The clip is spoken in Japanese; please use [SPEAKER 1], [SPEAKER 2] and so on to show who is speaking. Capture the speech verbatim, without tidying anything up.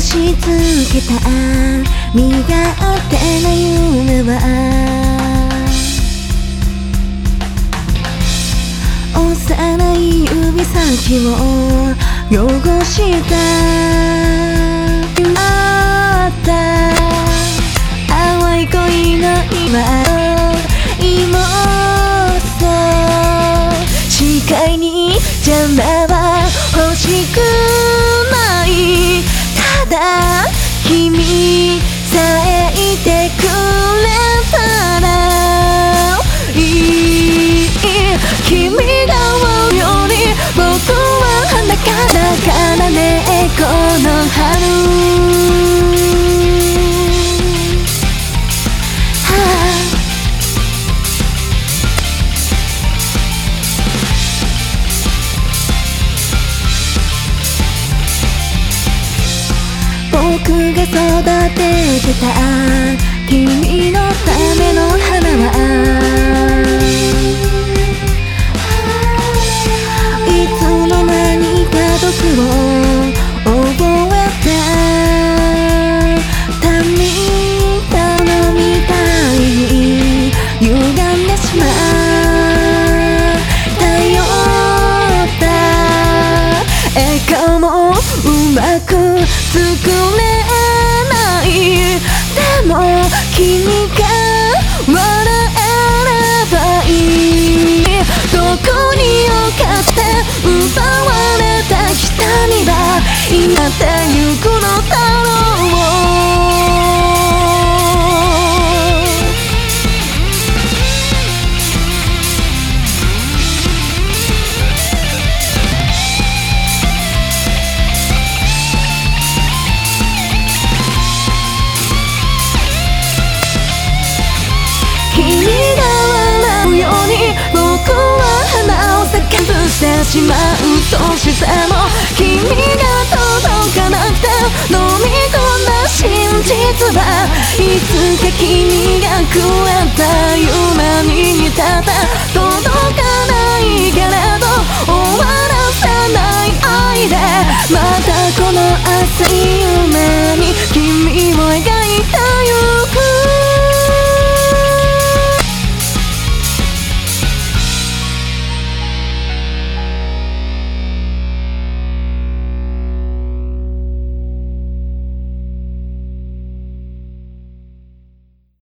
[SPEAKER 1] し続けた身勝手な夢は幼い指先を汚したあった淡い恋の今今さ視界に邪魔は欲しくないただ君さえいてくれたらいい君が思うように僕は花からからねこの春僕が育ててた君のための花はいつの間にか毒を覚えた他人頼みたいに歪んでしまう頼った笑顔もうまく作れないでも君が笑えればいいどこに置かって奪われた瞳は今ってゆくのだろう君が笑うように僕は花を咲かずしてしまうとしても君が届かなくて飲み込んだ真実はいつか君がくれた夢に似てて届かないけれど終わらせない愛でまたこの熱い